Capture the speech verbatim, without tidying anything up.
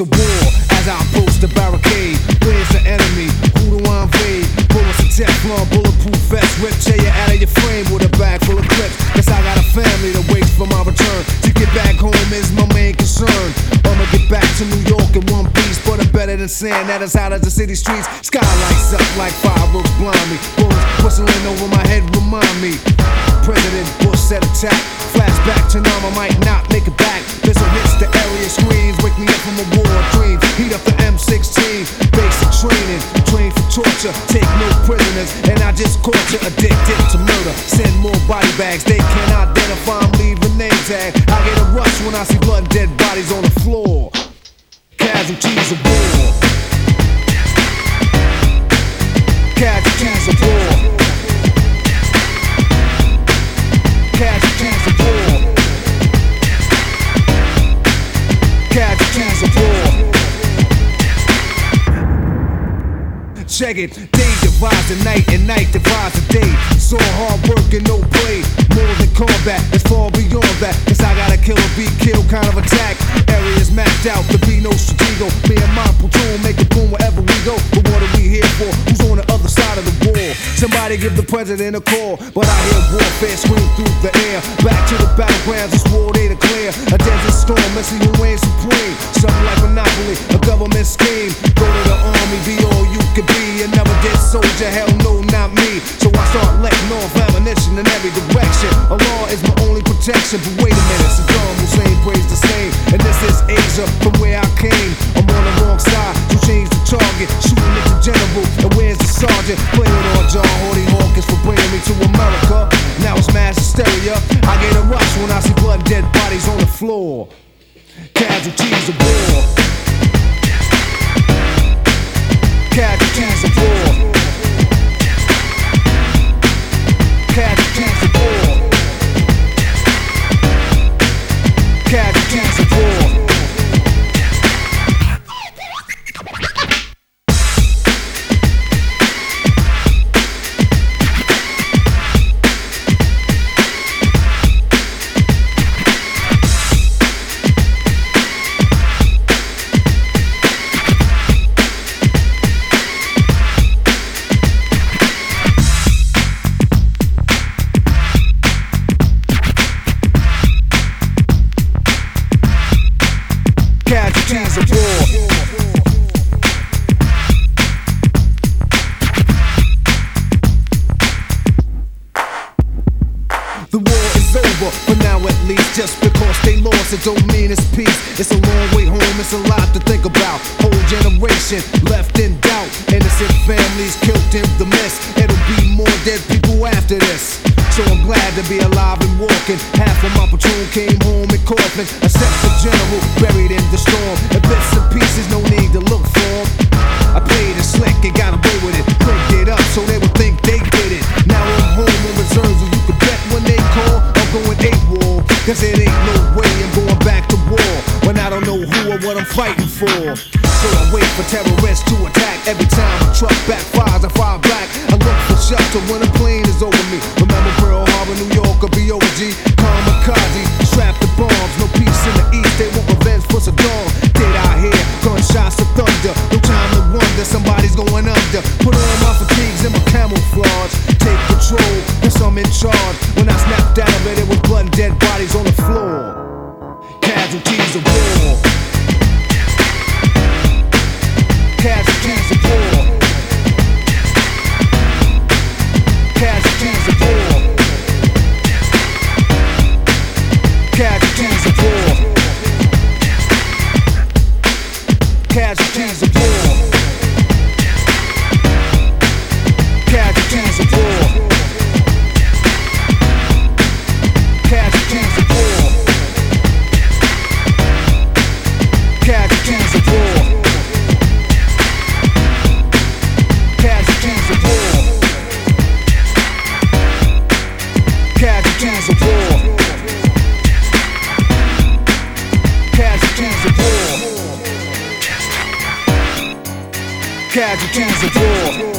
of war as I approach the barricade. Where's the enemy? Who do I invade? Bullets of Teflon, bulletproof vest, rip tear you out of your frame with a bag full of clips. Cause I got a family that waits for my return. To get back home is my main concern. I'ma get back to New York in one piece, but I'm better than sand that is out of the city streets. Sky lights up like fireworks blind me. Bullets whistling over my head remind me. President Bush said attack. Flashback to now, I might not make it back. Missile hits the area screens, wake me up from a war dream. Heat up the M sixteen, basic training, train for torture, take no prisoners, and I just caught you addicted to murder. Send more body bags, they can't identify them, leave a name tag. I get a rush when I see blood and dead bodies on the floor. Casualties of war. Casualties of war. Casualties of war. Casualties of war. Check it, day divides the night and night divides the day. So hard work and no play, more than combat, it's far beyond that. Cause I gotta kill or be killed kind of attack. Areas mapped out, to be no stratego. Me and my platoon make a boom wherever we go. But what are we here for? Who's on the other side of the wall? Somebody give the president a call. But I hear warfare scream through the air. Back to the battlegrounds, it's war they declare. A desert storm, let's see who reigns supreme. Something like Monopoly, a government scheme. Go to the army, be all you could be. You never did soldier, hell no, not me. So I start letting off ammunition in every direction. Allah is my only protection. But wait a minute, Saddam Hussein prays the same. And this is Asia, from where I came. I'm on the wrong side, so change the target. Shooting at the general, and where's the sergeant? Play it on John Hardy Hawkins for bringing me to America. Now it's mass hysteria. I get a rush when I see blood and dead bodies on the floor. Casualties of war. Casualties of war. Casualties of war. Casualties of war. Casualties of war. The war is over, for now at least. Just because they lost, it don't mean it's peace. It's a long way home, it's a lot to think about. Whole generation left in doubt. Innocent families killed in the mist. It'll be more dead people after this. So I'm glad to be alive and walking. Half of my platoon came home in coffins, except the general buried in the storm. In bits and pieces, no need to look for him. I played it slick and got away with it. Cranked it up so they would think they did it. Now I'm home on reserves, and you can bet when they call, I'm going AWOL. Cause it ain't no way I'm going back to war when I don't know who or what I'm fighting for. So I wait for terrorists to attack. Every time a truck backfires, I fire back. I look for shelter when a plane is over me. Remember Pearl Harbor, New York, or B O G? Kamikaze, strap the bombs. No peace in the east, they want revenge for Saddam. Did I hear gunshots of thunder? No time to wonder, somebody's going under. Put on my fatigues and my camouflage. Take control, cause I'm in charge. When I snapped out of it, it was blood and dead bodies on the floor. Casualties of war. Casualties of war. Casualties of war. Casualties of war. Casualties of war. Casualties of war. Casualties of war. Casualties of war. Casualties of war. Casualties of war. Casualties of war. Casualties of war.